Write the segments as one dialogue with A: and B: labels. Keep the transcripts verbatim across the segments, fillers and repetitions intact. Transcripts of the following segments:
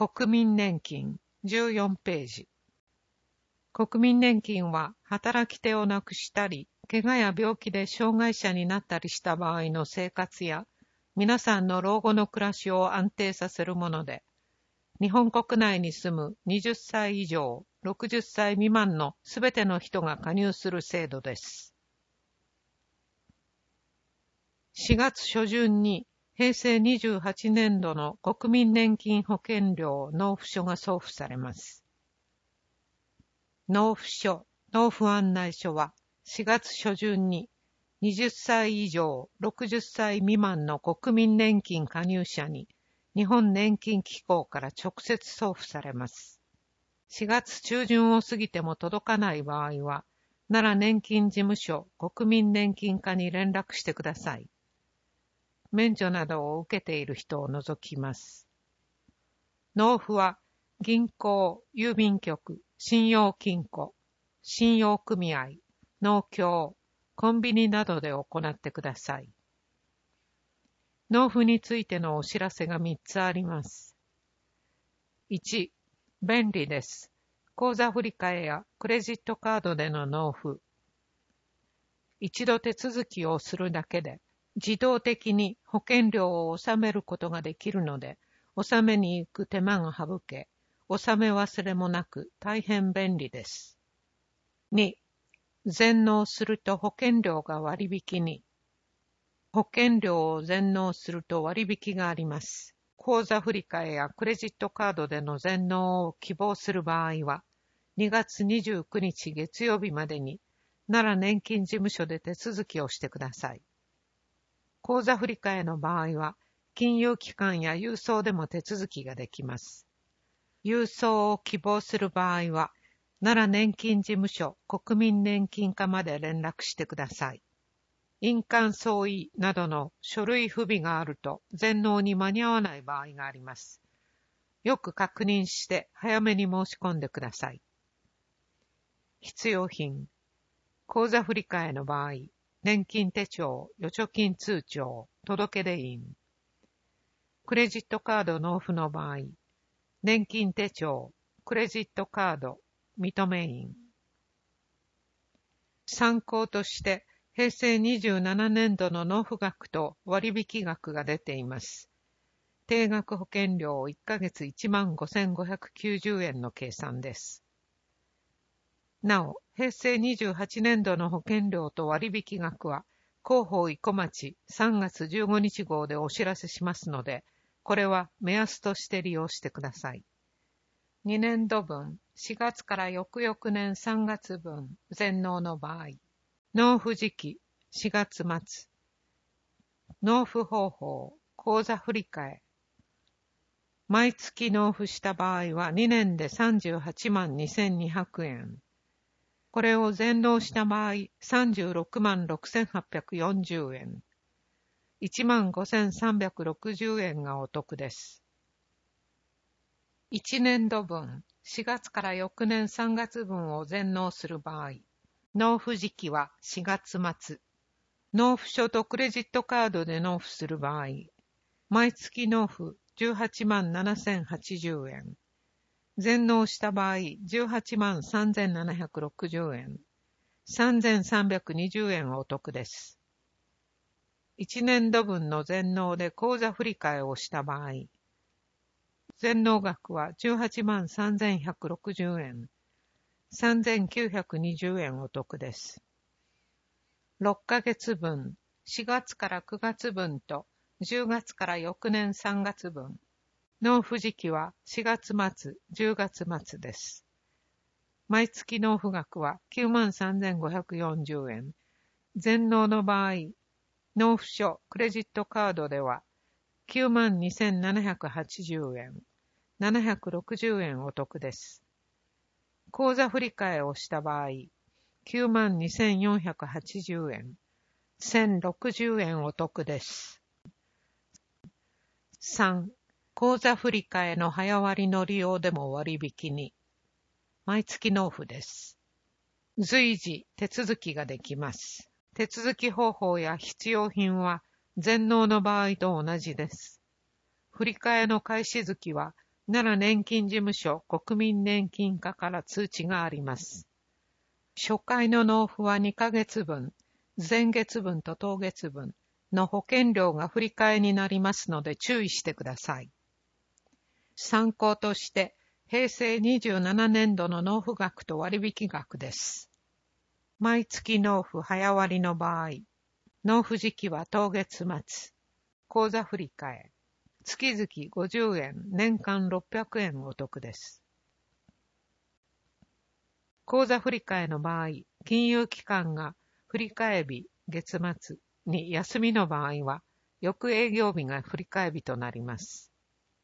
A: 国民年金じゅうよんページ。国民年金は働き手をなくしたり、怪我や病気で障害者になったりした場合の生活や、皆さんの老後の暮らしを安定させるもので、日本国内に住むはたち以上、ろくじゅっさい未満のすべての人が加入する制度です。しがつ初旬に平成にじゅうはちねんどの国民年金保険料納付書が送付されます。納付書、納付案内書はしがつ初旬にはたち以上、ろくじゅっさい未満の国民年金加入者に日本年金機構から直接送付されます。しがつ中旬を過ぎても届かない場合は、奈良年金事務所国民年金課に連絡してください。免除などを受けている人を除きます。納付は銀行、郵便局、信用金庫、信用組合、農協、コンビニなどで行ってください。納付についてのお知らせがみっつあります。いち、便利です。口座振替やクレジットカードでの納付。一度手続きをするだけで、自動的に保険料を納めることができるので、納めに行く手間が省け、納め忘れもなく大変便利です。に、全納すると保険料が割引に。保険料を全納すると割引があります。口座振替やクレジットカードでの全納を希望する場合は、にがつにじゅうくにち月曜日までに奈良年金事務所で手続きをしてください。口座振替の場合は、金融機関や郵送でも手続きができます。郵送を希望する場合は、奈良年金事務所国民年金課まで連絡してください。印鑑相違などの書類不備があると全納に間に合わない場合があります。よく確認して早めに申し込んでください。必要品。口座振替の場合、年金手帳、預貯金通帳、届出印。クレジットカード納付の場合、年金手帳、クレジットカード、認め印。参考として、平成にじゅうななねんどの納付額と割引額が出ています。定額保険料いっかげついちまんごせんごひゃくきゅうじゅうえんの計算です。なお、平成にじゅうはちねんどの保険料と割引額は、広報生駒町さんがつじゅうごにち号でお知らせしますので、これは目安として利用してください。にねんどぶん、しがつから翌々年さんがつぶん、全納の場合。納付時期、しがつまつ。納付方法、口座振替。毎月納付した場合はにねんでさんじゅうはちまんにせんにひゃくえん。これを全納した場合、さんじゅうろくまんろくせんはっぴゃくよんじゅうえん。いちまんごせんさんびゃくろくじゅうえんがお得です。いちねんどぶん、しがつから翌年さんがつぶんを全納する場合、納付時期はしがつまつ。納付書とクレジットカードで納付する場合、毎月納付じゅうはちまんななせんはちじゅうえん。全納した場合じゅうはちまんさんぜんななひゃくろくじゅうえん。さんぜんさんびゃくにじゅうえんお得です。いちねんどぶんの全納で口座振替をした場合、全納額はじゅうはちまんさんぜんひゃくろくじゅうえん。さんぜんきゅうひゃくにじゅうえんお得です。ろっかげつぶん、しがつからくがつぶんとじゅうがつから翌年さんがつぶん。納付時期はしがつまつ、じゅうがつまつです。毎月納付額はきゅうまんさんぜんごひゃくよんじゅうえん。全納の場合、納付書、クレジットカードではきゅうまんにせんななひゃくはちじゅうえん。ななひゃくろくじゅうえんお得です。口座振替をした場合、きゅうまんにせんよんひゃくはちじゅうえん、せんろくじゅうえんお得です。さん、口座振替の早割の利用でも割引に。毎月納付です。随時手続きができます。手続き方法や必要品は全納の場合と同じです。振替の開始月は奈良年金事務所国民年金課から通知があります。初回の納付はにかげつぶん、前月分と当月分の保険料が振り替えになりますので注意してください。参考として、平成にじゅうななねんどの納付額と割引額です。毎月納付早割の場合、納付時期は当月末、口座振り替え、月々ごじゅうえん、年間ろっぴゃくえんお得です。口座振り替えの場合、金融機関が振り替え日、月末に休みの場合は、翌営業日が振り替え日となります。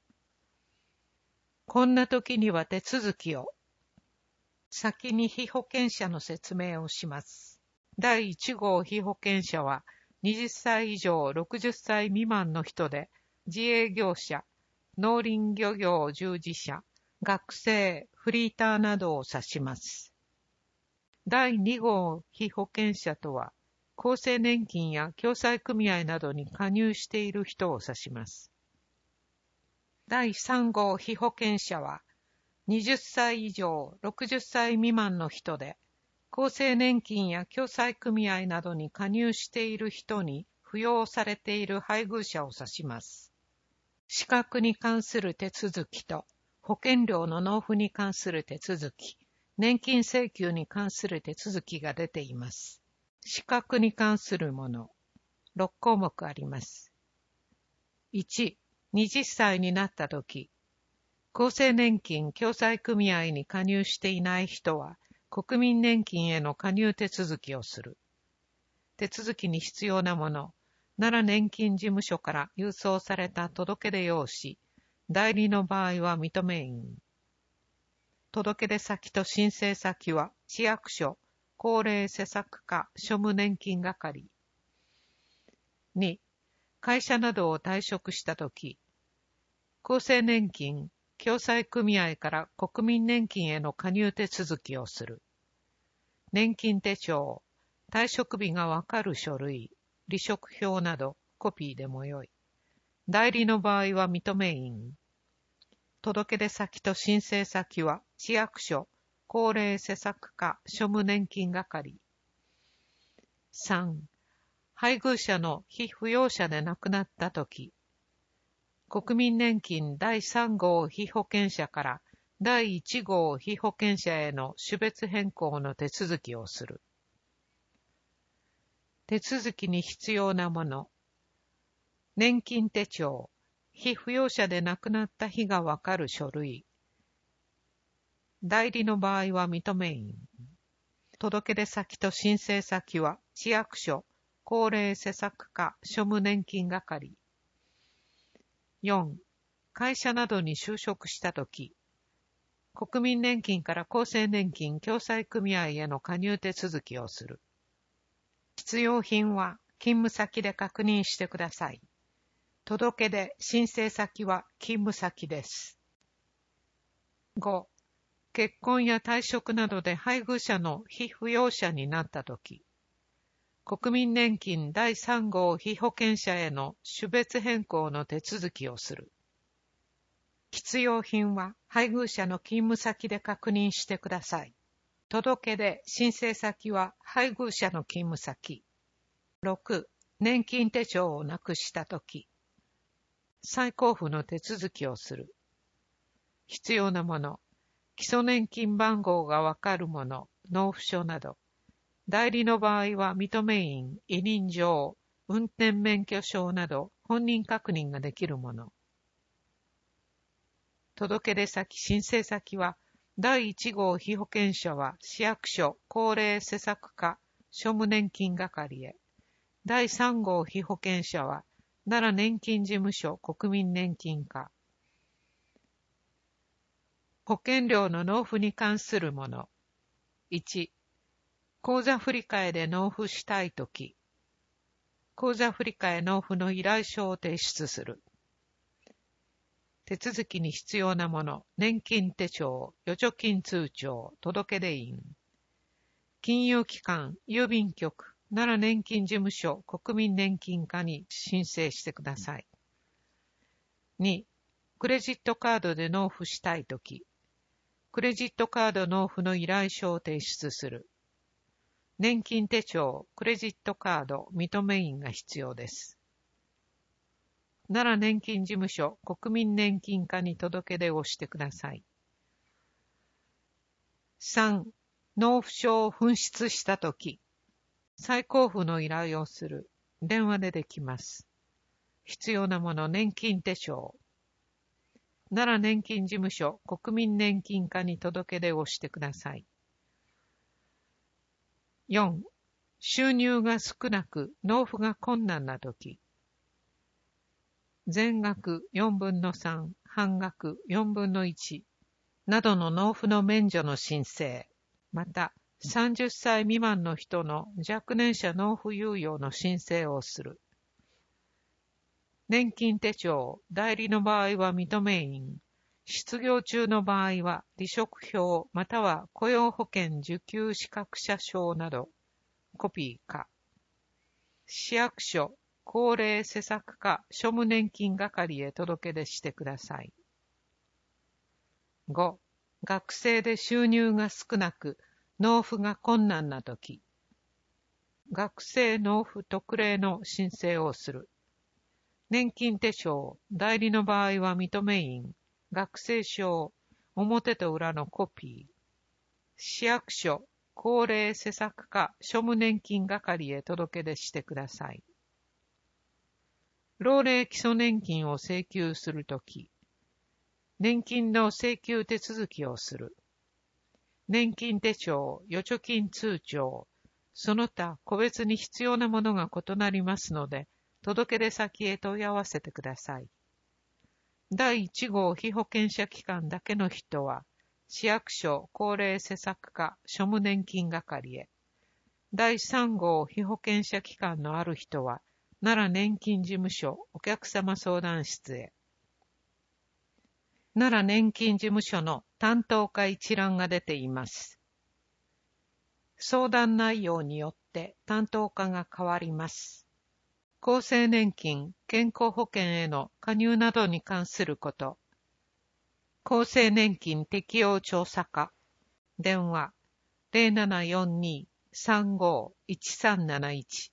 A: こんな時には手続きを。先に被保険者の説明をします。だいいち号被保険者は、はたち以上ろくじゅっさい未満の人で、自営業者、農林漁業従事者、学生、フリーターなどを指します。だいに号被保険者とは、厚生年金や共済組合などに加入している人を指します。だいさん号被保険者は、はたち以上ろくじゅっさい未満の人で、厚生年金や共済組合などに加入している人に扶養されている配偶者を指します。資格に関する手続きと、保険料の納付に関する手続き、年金請求に関する手続きが出ています。資格に関するもの、ろっこうもくあります。いち、はたちになったとき、厚生年金共済組合に加入していない人は、国民年金への加入手続きをする。手続きに必要なもの、奈良年金事務所から郵送された届出用紙、代理の場合は認め印。届出先と申請先は市役所、高齢施策課、庶務年金係。に、会社などを退職したとき、厚生年金、共済組合から国民年金への加入手続きをする。年金手帳、退職日がわかる書類、離職票などコピーでもよい。代理の場合は認め印。届出先と申請先は市役所、高齢施策課、庶務年金係。さん、配偶者の被扶養者で亡くなったとき、国民年金だいさん号被保険者からだいいち号被保険者への種別変更の手続きをする。手続きに必要なもの、年金手帳、被扶養者で亡くなった日がわかる書類、代理の場合は認め印。届出先と申請先は市役所、高齢施策課、庶務年金係。よん、会社などに就職したとき、国民年金から厚生年金共済組合への加入手続きをする。必要品は勤務先で確認してください。届出、申請先は勤務先です。ご、結婚や退職などで配偶者の被扶養者になったとき、国民年金だいさん号被保険者への種別変更の手続きをする。必要品は配偶者の勤務先で確認してください。届出、申請先は配偶者の勤務先。ろく、年金手帳をなくしたとき、再交付の手続きをする。必要なもの、基礎年金番号がわかるもの、納付書など。代理の場合は認め印、委任状、運転免許証など本人確認ができるもの。届出先、申請先はだいいち号被保険者は市役所、高齢施策課、庶務年金係へ。だいさん号被保険者は奈良年金事務所国民年金課。保険料の納付に関するもの。いち、口座振替で納付したいとき、口座振替納付の依頼書を提出する。手続きに必要なもの、年金手帳、預貯金通帳、届出印。金融機関、郵便局、奈良年金事務所、国民年金課に申請してください。に、 クレジットカードで納付したいとき、クレジットカード納付の依頼書を提出する。年金手帳、クレジットカード、認め印が必要です。奈良年金事務所国民年金課に届け出をしてください。さん. 納付書を紛失したとき、再交付の依頼をする。電話でできます。必要なもの、年金手帳。奈良年金事務所国民年金課に届け出をしてください。よん. 収入が少なく納付が困難なとき、全額よんぶんのさん、半額よんぶんのいちなどの納付の免除の申請、またさんじゅっさい未満の人の若年者納付猶予の申請をする。年金手帳、代理の場合は認め印、失業中の場合は離職票または雇用保険受給資格者証などコピーか。市役所、高齢施策課庶務年金係へ届け出してください。ご. 学生で収入が少なく納付が困難なとき、学生納付特例の申請をする。年金手帳、代理の場合は認め印、学生証、表と裏のコピー。市役所、高齢施策課庶務年金係へ届け出してください。老齢基礎年金を請求するとき、年金の請求手続きをする。年金手帳、預貯金通帳、その他個別に必要なものが異なりますので、届け出先へ問い合わせてください。だいいち号被保険者機関だけの人は、市役所高齢施策課庶務年金係へ。だいさん号被保険者機関のある人は、奈良年金事務所お客様相談室へ。奈良年金事務所の担当課一覧が出ています。相談内容によって担当課が変わります。厚生年金、健康保険への加入などに関すること。厚生年金適用調査課。電話 ゼロななよんに さんご いちさんなないち。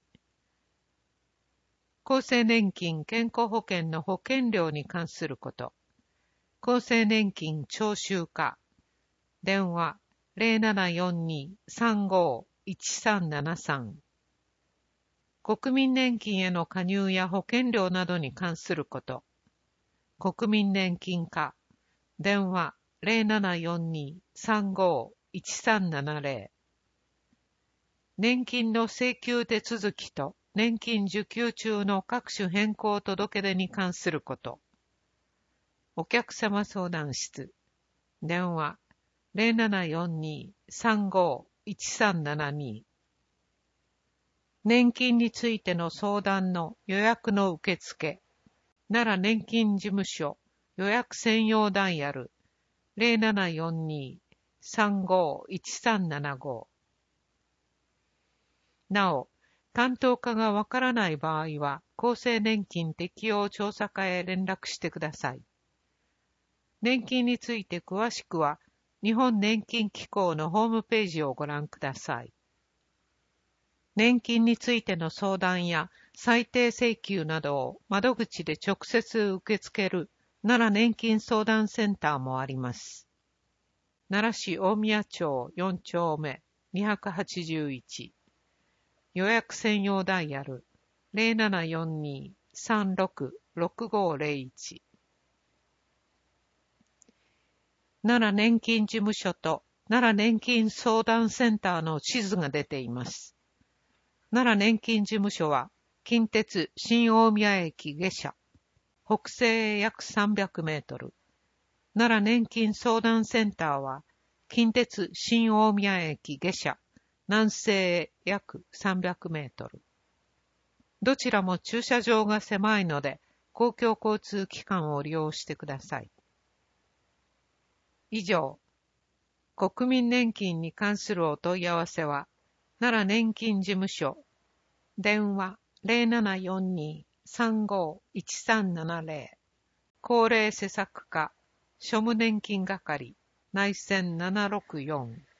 A: 厚生年金健康保険の保険料に関すること。厚生年金徴収課。電話 ゼロななよんに さんご いちさんななさん。国民年金への加入や保険料などに関すること。国民年金課。電話 ゼロななよんに さんご いちさんななゼロ。年金の請求手続きと年金受給中の各種変更届出に関すること。お客様相談室。電話 ゼロななよんに さんご いちさんななに。年金についての相談の予約の受付。奈良年金事務所予約専用ダイヤル ゼロななよんに さんご いちさんななご。なお、担当課がわからない場合は、厚生年金適用調査課へ連絡してください。年金について詳しくは、日本年金機構のホームページをご覧ください。年金についての相談や裁定請求などを窓口で直接受け付ける奈良年金相談センターもあります。奈良市大宮町よん丁目にはちいち。予約専用ダイヤル ゼロななよんに さんろく ろくごゼロいち。奈良年金事務所と奈良年金相談センターの地図が出ています。奈良年金事務所は、近鉄新大宮駅下車、北西へ約さんびゃくメートル。奈良年金相談センターは、近鉄新大宮駅下車、南西へ約さんびゃくメートル。どちらも駐車場が狭いので、公共交通機関を利用してください。以上、国民年金に関するお問い合わせは、奈良年金事務所、電話 ゼロななよんに さんご いちさんななゼロ。 高齢施策課、庶務年金係、内線ななろくよん。